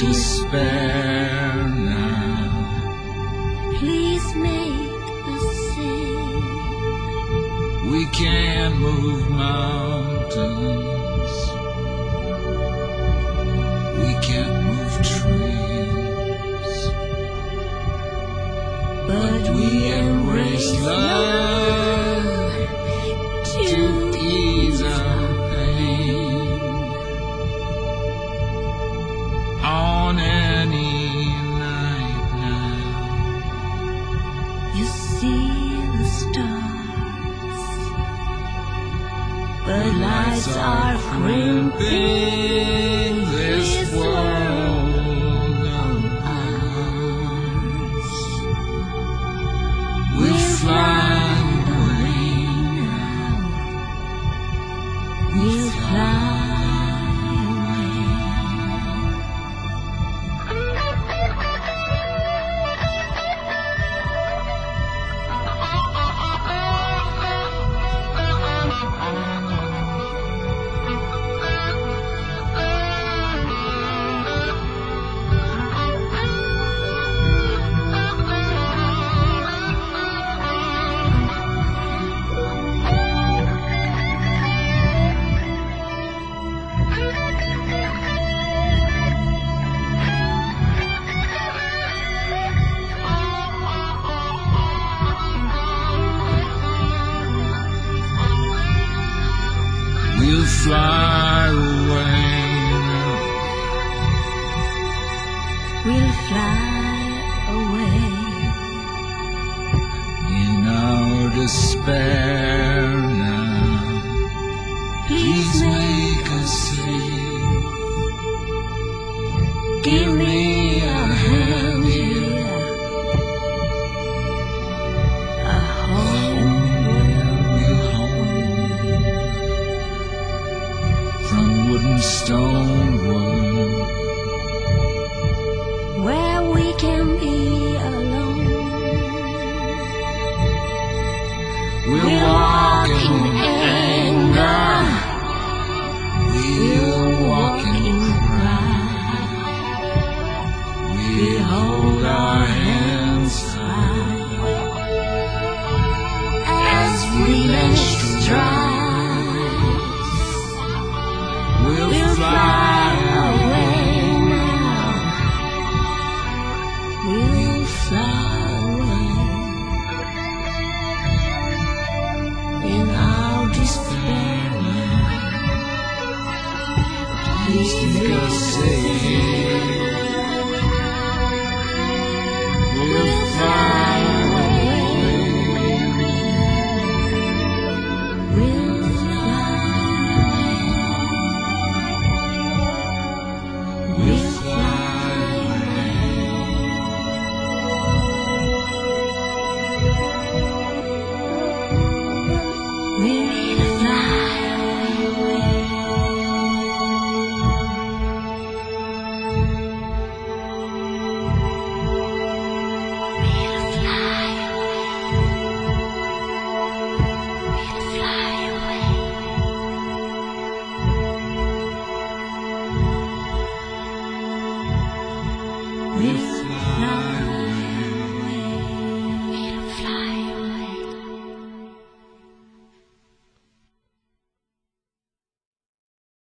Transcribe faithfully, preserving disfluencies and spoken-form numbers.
despair now. Please make us sing. We can move mountains, we can't move trees, But we embrace love to ease our pain. On any night now, You see the stars, but lights are crimping this world of ours. We'll fly away now. We'll fly away. We'll fly away now. We'll fly away. In our despair now, please make us see. Give me a hand here, A home we'll hold from wood and stone world. where we can be alone. We'll walk in anger, we'll walk in pride. We hold our hands high As we make strides, We'll we'll fly away now. We'll fly away. In our despair now, Please make us safe. We'll fly away. we'll fly away. We'll fly away. We'll fly away. We'll fly away. We'll fly away. We'll fly